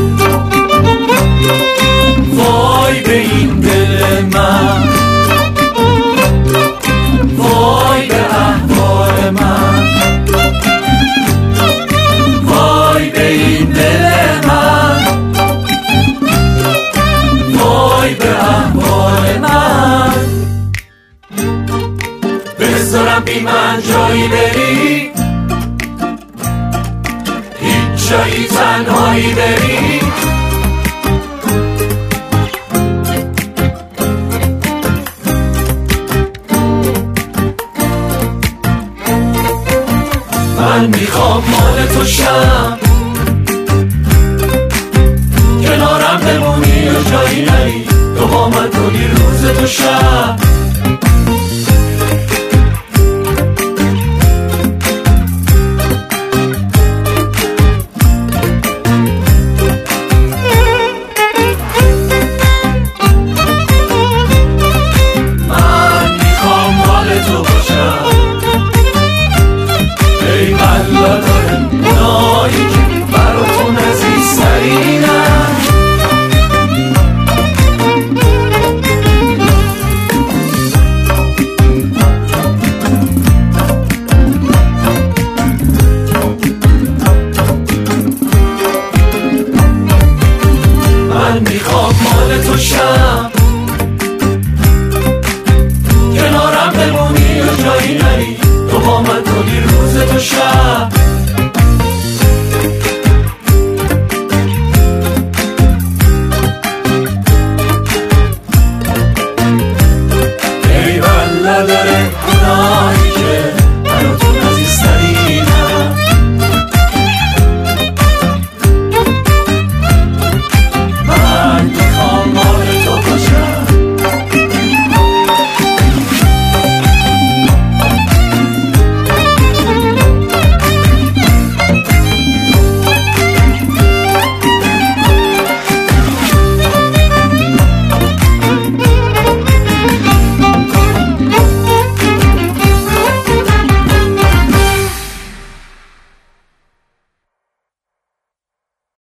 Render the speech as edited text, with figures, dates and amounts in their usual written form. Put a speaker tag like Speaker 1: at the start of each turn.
Speaker 1: وای به این دل من، وای به احوال من، وای به این دل من، وای به احوال من. بذارم بی من جایی بری، هیچ جایی تنهایی بری. من میخوام مال تو شم، کنارم بمونی و جایی نری، تو با من کنی روز تو شب. من میخوام مال تو باشم، ای بلادر اونایی که براتون عزیزترینم. من میخوام مال تو شم،